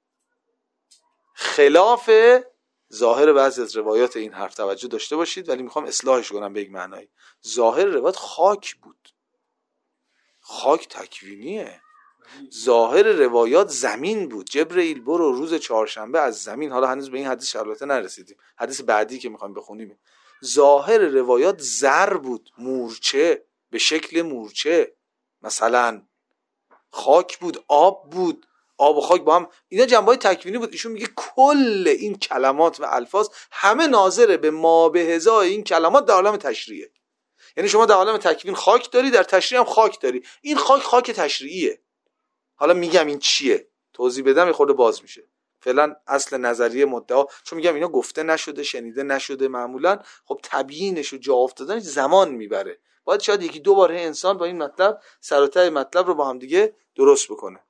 خلاف ظاهر بعضی از روایات این حرف توجه داشته باشید، ولی میخوام اصلاحش کنم به یک معنایی. ظاهر روایت خاک بود، خاک تکوینیه. ظاهر روایات زمین بود، جبرئیل برو روز چهارشنبه از زمین. حالا هنوز به این حدیث البته نرسیدیم، حدیث بعدی که میخوایم بخونیم. ظاهر روایات زر بود، مورچه، به شکل مورچه مثلا، خاک بود، آب بود، آب و خاک با هم، اینا جنبه‌های تکوینی بود. ایشون میگه کل این کلمات و الفاظ همه ناظره به ما به هزار این کلمات در عالم تشریعه. یعنی شما در عالم تکوین خاک داری، در تشریع هم خاک داری. این خاک تشریعیه. حالا میگم این چیه، توضیح بدم یه خورده باز میشه. فعلا اصل نظریه مدعا، چون میگم اینا گفته نشده، شنیده نشده، معمولا خب تبیینش و جا افتادنش زمان میبره. باید شاید یکی دو بار انسان با این مطلب سر و ته مطلب رو با هم دیگه درست بکنه.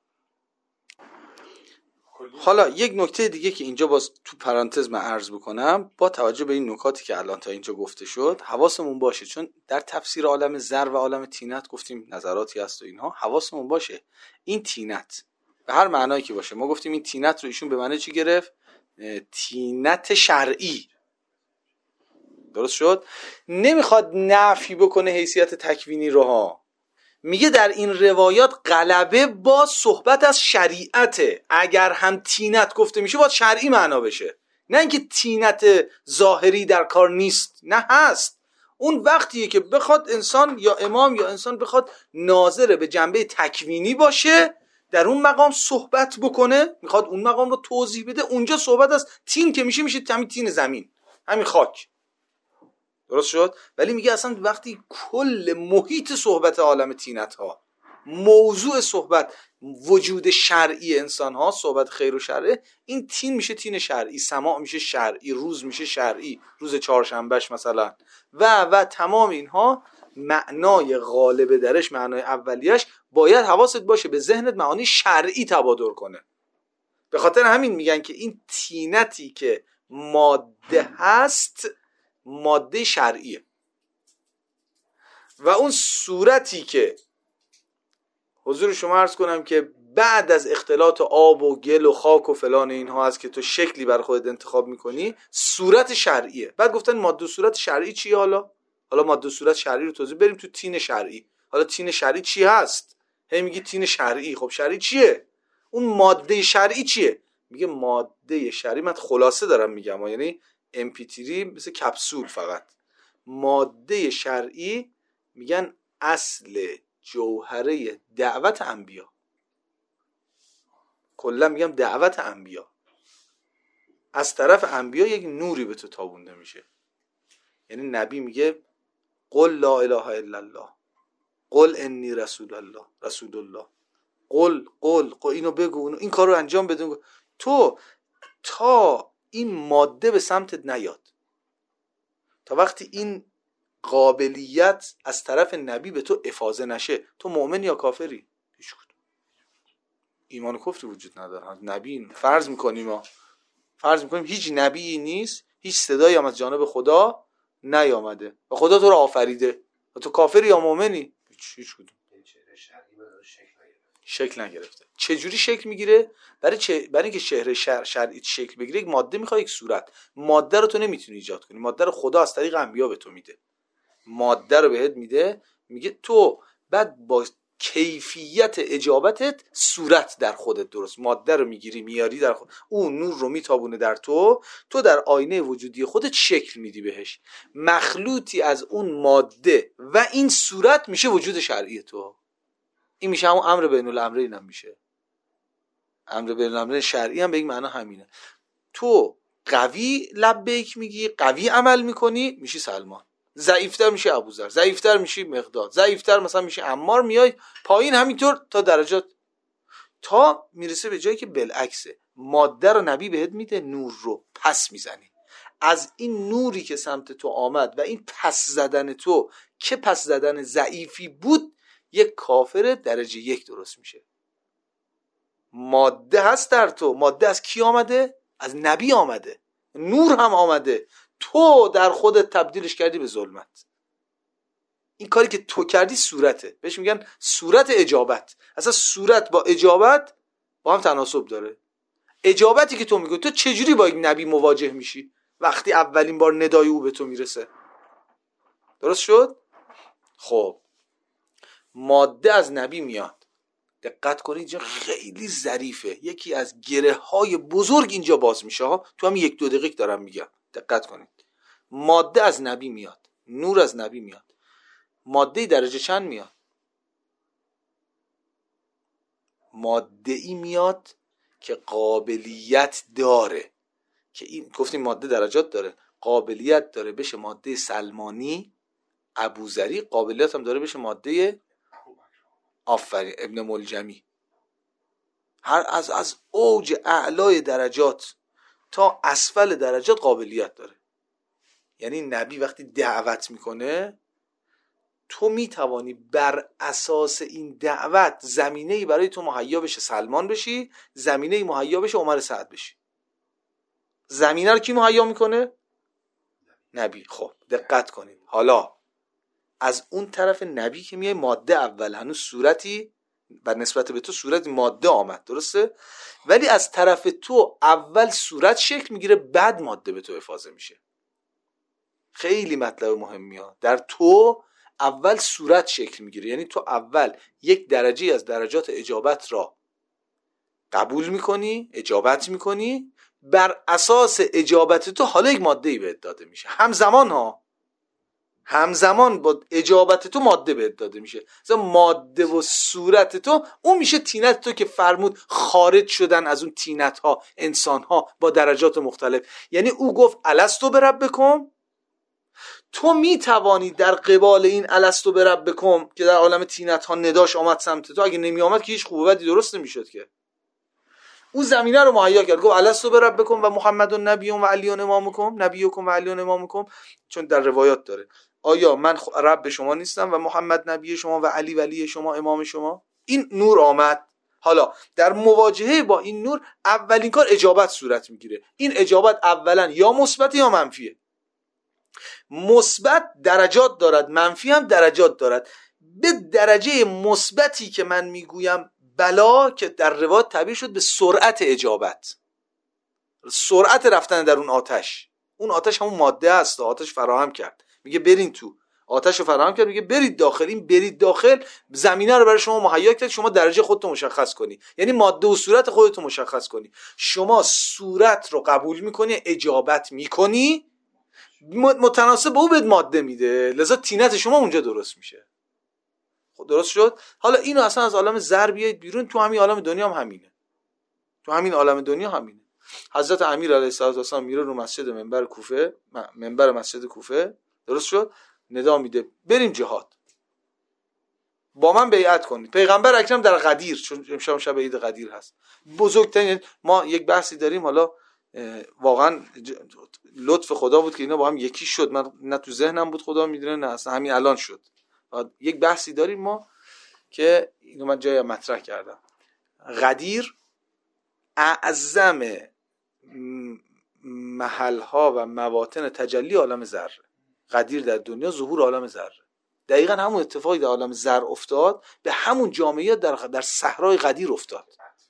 حالا یک نکته دیگه که اینجا باز تو پرانتز من عرض بکنم، با توجه به این نکاتی که الان تا اینجا گفته شد حواسمون باشه، چون در تفسیر عالم زر و عالم طینت گفتیم نظراتی هست و اینها، حواسمون باشه این طینت به هر معنایی که باشه. ما گفتیم این طینت رو ایشون به معنی چی گرفت؟ طینت شرعی، درست شد؟ نمیخواد نفی بکنه حیثیت تکوینی رو ها، میگه در این روایات غلبه با صحبت از شریعته. اگر هم طینت گفته میشه باید شرعی معنا بشه، نه اینکه طینت ظاهری در کار نیست، نه هست. اون وقتیه که بخواد انسان یا امام یا انسان بخواد ناظر به جنبه تکوینی باشه، در اون مقام صحبت بکنه، میخواد اون مقام رو توضیح بده، اونجا صحبت از طین که میشه همین طین زمین، همین خاک، درست شد؟ ولی میگه اصلا وقتی کل محیط صحبت عالم طینت ها، موضوع صحبت وجود شرعی انسان ها، صحبت خیر و شرعه، این طین میشه طین شرعی، سماع میشه شرعی، روز میشه شرعی، روز چهارشنبهش مثلا، و تمام اینها معنای غالب درش، معنای اولیش باید حواست باشه به ذهنت معانی شرعی تبادر کنه. به خاطر همین میگن که این طینتی که ماده هست ماده شرعیه، و اون صورتی که حضور شما عرض کنم که بعد از اختلاط آب و گل و خاک و فلان اینها هست که تو شکلی برای خودت انتخاب میکنی، صورت شرعیه. بعد گفتن ماده و صورت شرعی چیه؟ حالا ماده و صورت شرعی رو توضیح بریم تو طین شرعی. حالا طین شرعی چی هست؟ هی میگی طین شرعی، خب شرعی چیه؟ اون ماده شرعی چیه؟ میگه ماده شرعی، من خلاصه دارم میگم، یعنی MP3 مثل کپسول فقط. ماده شرعی میگن اصل جوهره دعوت انبیا، کلا میگم دعوت انبیا، از طرف انبیا یک نوری به تو تابونده میشه. یعنی نبی میگه قل لا اله الا الله، قل انی رسول الله، قل اینو بگو، این کارو انجام بده. تو تا این ماده به سمتت نیاد، تا وقتی این قابلیت از طرف نبی به تو افاضه نشه، تو مؤمن یا کافری؟ هیچ کدوم. ایمان و کفری وجود نداره. نبی فرض میکنیم هیچ نبی نیست، هیچ صدایی هم از جانب خدا نیامده و خدا تو رو آفریده و تو کافری یا مؤمنی؟ هیچ کدوم. شکل نگرفته. چه جوری شکل میگیره؟ برای اینکه چهره شرعی شکل بگیره یک ماده میخواد، یک صورت. ماده رو تو نمیتونی ایجاد کنی، ماده رو خدا از طریق انبیا به تو میده. ماده رو بهت میده، میگه تو بعد با کیفیت اجابتت صورت در خودت درست. ماده رو میگیری میاری در خود، اون نور رو میتابونه در تو در آینه وجودی خودت شکل میدی بهش. مخلوطی از اون ماده و این صورت میشه وجود شرعی تو. این میشه همون امر بین الامرین. هم میشه امر بین الامرین شرعی، هم به این معنا همینه. تو قوی لبیک میگی، قوی عمل میکنی، میشی سلمان. ضعیفتر میشه ابوذر، ضعیفتر میشی مقداد، ضعیفتر مثلا میشه عمار، میای پایین همینطور تا درجات، تا میرسه به جایی که بالعکسه. ماده رو نبی بهت میده، نور رو پس میزنی. از این نوری که سمت تو آمد و این پس زدن تو که پس زدن ضعیفی بود، یک کافر درجه 1 درست میشه. ماده هست در تو. ماده از کی آمده؟ از نبی آمده. نور هم آمده، تو در خودت تبدیلش کردی به ظلمت. این کاری که تو کردی صورته، بهش میگن صورت اجابت. اصلا صورت با اجابت با هم تناسب داره. اجابتی که تو میگی، تو چجوری با یک نبی مواجه میشی وقتی اولین بار ندای او به تو میرسه؟ درست شد؟ خب ماده از نبی میاد. دقت کنید اینجا خیلی ظریفه، یکی از گره های بزرگ اینجا باز میشه ها. تو هم 1-2 دقیقه دارم میگم، دقت کنید. ماده از نبی میاد، نور از نبی میاد. ماده درجه چند میاد؟ ماده ای میاد که قابلیت داره، که این گفتیم ماده درجات داره، قابلیت داره بشه ماده سلمانی، ابوذری، قابلیت هم داره بشه ماده آفرین ابن ملجمی. هر از اوج اعلای درجات تا اسفل درجات قابلیت داره. یعنی نبی وقتی دعوت میکنه، تو میتوانی بر اساس این دعوت زمینه‌ای برای تو مهیا بشه سلمان بشی، زمینه‌ای مهیا بشه عمر سعد بشی. زمینه رو کی مهیا میکنه؟ نبی. خب دقت کنید، حالا از اون طرف نبی که میای، ماده اول هنوز صورتی و نسبت به تو صورت ماده آمد، درسته؟ ولی از طرف تو اول صورت شکل میگیره، بعد ماده به تو افاضه میشه. خیلی مطلب مهمیه. در تو اول صورت شکل میگیره، یعنی تو اول یک درجه از درجات اجابت را قبول میکنی، اجابت میکنی، بر اساس اجابت تو حالا یک ماده ای بهت داده میشه. همزمان با اجابت تو ماده بهت داده میشه. مثلا ماده و صورت تو اون میشه تینت تو که فرمود خارج شدن از اون تینت ها انسان ها با درجات مختلف. یعنی او گفت الستو بربکم، تو میتوانی در قبال این الستو بربکم که در عالم تینت ها نداش آمد سمت تو، اگه نمی آمد که هیچ خوب و بدی درست نمیشد که. او زمینه رو مهیا کرد، گفت الستو بربکم و محمد نبیون و علیون امامکم، نبیکم و علیون امامکم. چون در روایات داره، آیا من رب شما نیستم و محمد نبی شما و علی ولی شما امام شما؟ این نور آمد. حالا در مواجهه با این نور اولین کار اجابت صورت میگیره. این اجابت اولا یا مثبت یا منفیه. مثبت درجات دارد، منفی هم درجات دارد. به درجه مثبتی که من میگویم بلا، که در روایت تعبیر شد به سرعت اجابت، سرعت رفتن در اون آتش. اون آتش همون ماده است، آتش فراهم کرد، میگه برین تو. آتش رو فراهم کرد، میگه برید داخل. این برید داخل زمینه رو برای شما مهیا کرد، شما درجه خودتو مشخص کنی، یعنی ماده و صورت خودتو مشخص کنی. شما صورت رو قبول میکنی، اجابت میکنی، متناسب با اون بهت ماده میده، لذا تینت شما اونجا درست میشه. خب درست شد. حالا اینو اصلا از عالم ذر بیاید بیرون، تو همین عالم دنیا هم همینه. تو همین عالم دنیا همینه. حضرت امیر علیه السلام میره رو مسجد منبر کوفه، منبر مسجد کوفه، درست شد، ندا میده بریم جهاد، با من بیعت کنید. پیغمبر اکرم در غدیر، چون امشب شب عید غدیر هست، بزرگترین، ما یک بحثی داریم، حالا واقعا لطف خدا بود که اینا با هم یکی شد. من نه تو ذهنم بود، خدا میدونه، نه اصلا همین الان شد. یک بحثی داریم ما که اینو من جای مطرح کردم. غدیر اعظم محلها و مواطن تجلی عالم ذره. غدیر در دنیا ظهور عالم ذره، دقیقاً همون اتفاقی در عالم زر افتاد به همون جامعه در صحرای غدیر افتاد،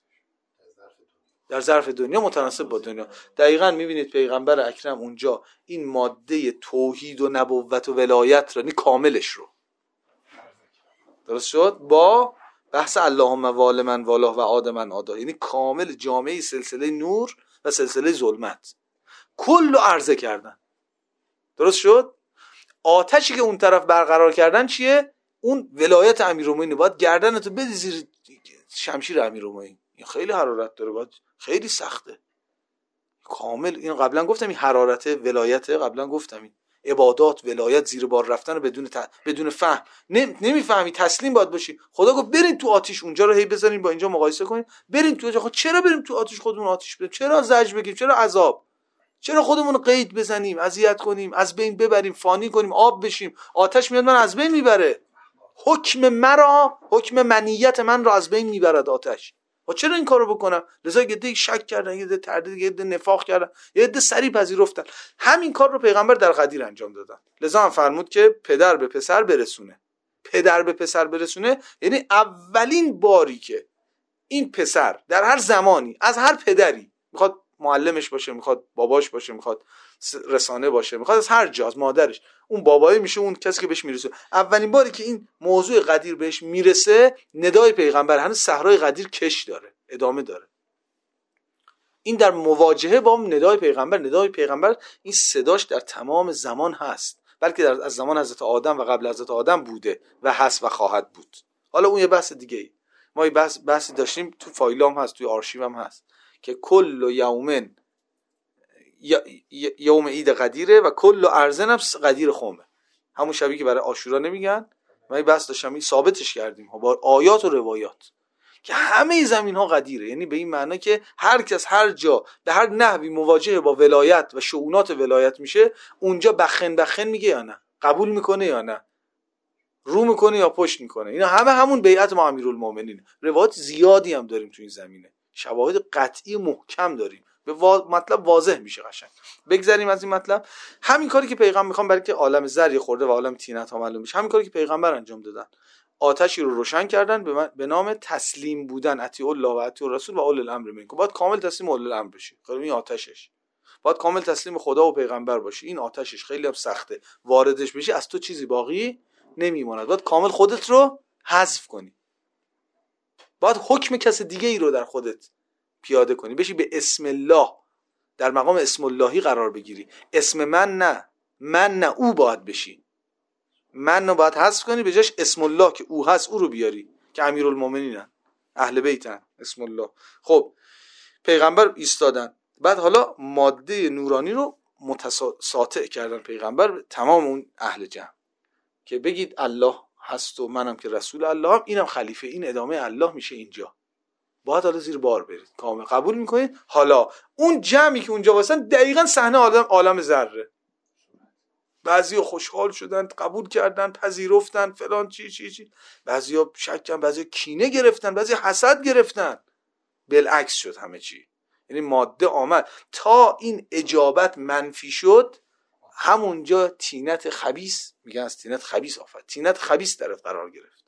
در ظرف دنیا متناسب با دنیا. دقیقاً میبینید پیغمبر اکرم اونجا این ماده توحید و نبوت و ولایت را، کاملش رو، درست شد، با بحث اللهم وال من والاه و عاد من عادا، یعنی کامل جامعه سلسله نور و سلسله ظلمت کل رو عرضه کردن. درست شد. آتشی که اون طرف برقرار کردن چیه؟ اون ولایت امیرالمومنین. باید گردنتو بدی زیر شمشیر امیرالمومنین، این خیلی حرارت داره، باید خیلی سخته کامل. این قبلا گفتم، این حرارت ولایت قبلا گفتم، این عبادات ولایت زیر بار رفتن بدون فهم، نمیفهمی، تسلیم باید باشی. خدا گفت برین تو آتیش، اونجا رو هی بزنین با اینجا مقایسه کنین، برین تو آتیش. چرا بریم تو آتیش خودمون آتیش بدیم؟ چرا زجر بگیریم؟ چرا عذاب؟ چرا خودمون رو قید بزنیم، اذیت کنیم، از بین ببریم، فانی کنیم، آب بشیم؟ آتش میاد من از بین میبره، حکم منیت من رو از بین میبرد آتش. و چرا این کارو بکنم؟ لذا یه عده شک کردن، یه عده تردید، یه عده نفاق کردن، یه عده سریع پذیرفتن. همین کار رو پیغمبر در غدیر انجام دادن. لذا هم فرمود که پدر به پسر برسونه. پدر به پسر برسونه یعنی اولین باری که این پسر در هر زمانی از هر پدری، میخواد معلمش باشه، میخواد باباش باشه، میخواد رسانه باشه، میخواد از هر جا، از مادرش، اون بابایی میشه اون کسی که بهش میرسه. اولین باری که این موضوع غدیر بهش میرسه، ندای پیغمبر هنوز صحرای غدیر کش داره، ادامه داره. این در مواجهه با ندای پیغمبر این صداش در تمام زمان هست، بلکه از زمان حضرت آدم و قبل حضرت آدم بوده و هست و خواهد بود. حالا اون یه بحث دیگه ای. ما یه بحثی داشتیم، تو فایلام هست، توی آرشیوم هست، که کل یومن یوم عید قدیره و کل ارزن هم قدیر خومه، همون شبیه که برای عاشورا نمیگن. ما این بحث داشتم، این ثابتش کردیم با آیات و روایات که همه زمین ها قدیره، یعنی به این معنی که هر کس هر جا به هر نحوی مواجه با ولایت و شؤونات ولایت میشه، اونجا بخن میگه یا نه، قبول میکنه یا نه، رو میکنه یا پشت میکنه. اینا همون بیعت ما امیرالمومنین. روایات زیادی هم داریم تو این زمینه، شواهد قطعی محکم داریم، به مطلب واضح میشه قشنگ. بگذریم از این مطلب. همین کاری که پیغمبر میخوام برای که عالم زر خورده و عالم طینت ها معلوم بشه، همین کاری که پیغمبر انجام دادن، آتشی رو روشن کردن به نام تسلیم بودن، اطیع الله و اطیع الرسول و اول الامر منکم. باید کامل تسلیم اول الامر بشی، این آتشش. باید کامل تسلیم خدا و پیغمبر باشی، این آتشش خیلی هم سخته، واردش بشی از تو چیزی باقی نمیماند. باید کامل خودت رو حذف کنی، باید حکم کس دیگه ای رو در خودت پیاده کنی، بشی به اسم الله، در مقام اسم اللهی قرار بگیری. اسم من نه او باید بشی، من رو باید حذف کنی، به جاش اسم الله که او هست او رو بیاری، که امیرالمومنینن، اهل بیتن، اسم الله. خب پیغمبر ایستادن، بعد حالا ماده نورانی رو متساطع کردن پیغمبر تمام اون اهل جمع، که بگید الله هست و منم که رسول الله هم، اینم خلیفه، این ادامه الله میشه اینجا. باید حالا زیر بار برید، کامل قبول میکنید. حالا اون جمعی که اونجا واسن دقیقاً صحنه عالم ذره، بعضیا خوشحال شدن، قبول کردن، پذیرفتن، فلان چی، بعضیا شک کردن، بعضیا کینه گرفتن، بعضیا حسد گرفتن، بالعکس شد همه چی. یعنی ماده آمد تا این اجابت منفی شد، همونجا طینت خبیث، میگن از طینت خبیث آفت، طینت خبیث در قرار گرفت.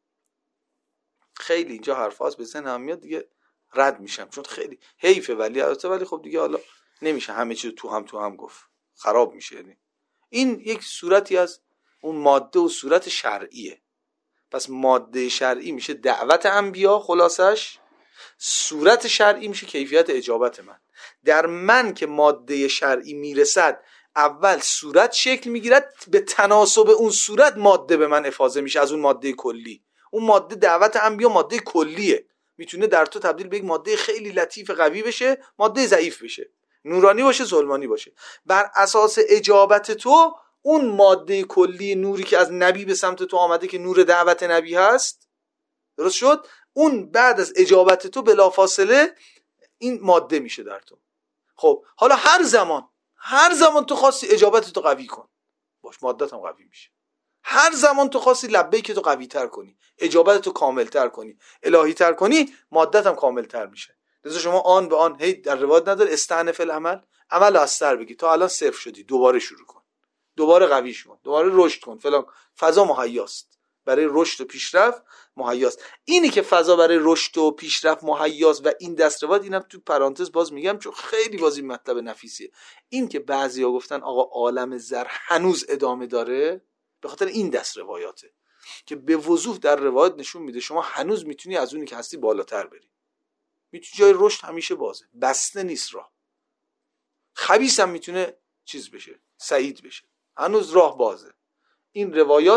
خیلی اینجا حرفاست به ذهنم میاد دیگه رد میشم، چون خیلی حیفه، ولی خب دیگه حالا نمیشه همه چیز تو هم گفت، خراب میشه. یعنی این یک صورتی از اون ماده و صورت شرعیه. پس ماده شرعی میشه دعوت انبیا، خلاصش صورت شرعی میشه کیفیت اجابت من. در من که ماده شرعی میرسد، اول صورت شکل میگیرد، به تناسب اون صورت ماده به من افاضه میشه از اون ماده کلی. اون ماده دعوت انبیا ماده کلیه، میتونه در تو تبدیل به یک ماده خیلی لطیف قوی بشه، ماده ضعیف بشه، نورانی باشه، ظلمانی باشه. بر اساس اجابت تو اون ماده کلی نوری که از نبی به سمت تو آمده که نور دعوت نبی هست، درست شد، اون بعد از اجابت تو بلافاصله این ماده میشه در تو. خب حالا هر زمان تو خواستی اجابت تو قوی کن، باش مادت هم قوی میشه. هر زمان تو خواستی لبیک تو قوی تر کنی، اجابت تو کامل تر کنی، الهی تر کنی، مادت هم کامل تر میشه. لذا شما آن به آن هی در روایت نداره استعنف العمل، عمل از سر بگی تا الان صفر شدی، دوباره شروع کن. دوباره قویش کن، دوباره رشد کن فلان. فضا مهیاست برای رشد و پیشرفت، مهیاست. اینی که فضا برای رشد و پیشرفت مهیاست و این دست روایت، اینم تو پرانتز باز میگم چون خیلی باز این مطلب نفیسیه، این که بعضیا گفتن آقا عالم زر هنوز ادامه داره به خاطر این دست روایاته که به وضوح در روایت نشون میده شما هنوز میتونی از اونی که هستی بالاتر بری، میتونی، جای رشد همیشه بازه، بسته نیست راه. خبیث هم میتونه چیز بشه، سعید بشه، هنوز راه بازه. این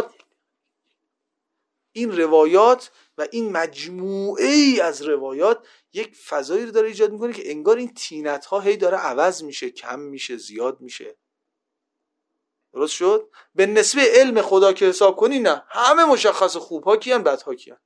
روایات و این مجموعه ای از روایات یک فضایی رو داره ایجاد میکنه که انگار این تینت ها هی داره عوض میشه، کم میشه، زیاد میشه. درست شد؟ به نسبه علم خدا که حساب کنی نه، همه مشخص خوب ها کیان بد ها کیان.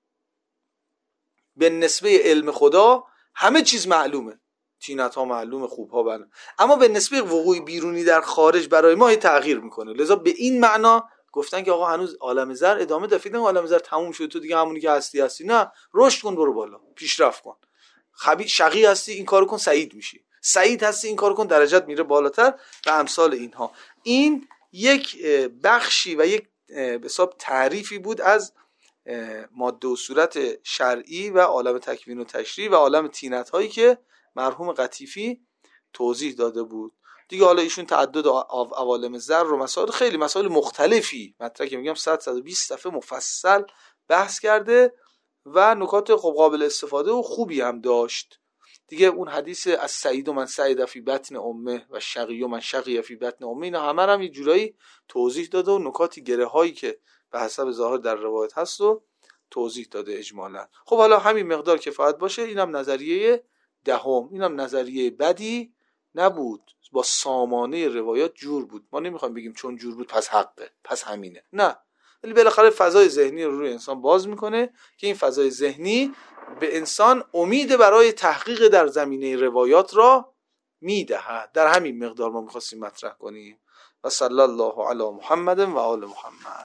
به نسبه علم خدا همه چیز معلومه، تینت ها معلومه، خوب ها معلومه، اما به نسبه وقوع بیرونی در خارج برای ما تغییر میکنه. لذا به این معنا گفتن که آقا هنوز عالم زر ادامه داره. فکر نکن عالم زر تموم شد تو دیگه همونی که هستی، نه، رشد کن، برو بالا، پیشرفت کن. شقی هستی این کارو کن، سعید میشی. سعید هستی این کارو کن، درجات میره بالاتر و امثال اینها. این یک بخشی و یک به حساب تعریفی بود از ماده و صورت شرعی و عالم تکوین و تشریع و عالم تینت هایی که مرحوم قطیفی توضیح داده بود. دیگه حالا ایشون تعدد عوالم ذر و مسائل خیلی مسائل مختلفی مطرح که میگم 100-120 صفحه مفصل بحث کرده و نکات خب قابل استفاده و خوبی هم داشت. دیگه اون حدیث از سعید و من سعید فی بطن امه و شقی و من شقی فی بطن امه، اینا همه هم یه جورایی توضیح داده و نکاتی گره هایی که به حسب ظاهر در روایت هست و توضیح داده اجمالا. خب حالا همین مقدار کفایت باشه. اینم نظریه دهم. اینم نظریه بدی نبود، با سامانه روایات جور بود. ما نمیخوایم بگیم چون جور بود پس حقه، پس همینه، نه، ولی بالاخره فضای ذهنی رو روی انسان باز میکنه که این فضای ذهنی به انسان امید برای تحقیق در زمینه روایات را میدهد. در همین مقدار ما میخواستیم مطرح کنیم. و صلی الله علی محمد و آل محمد.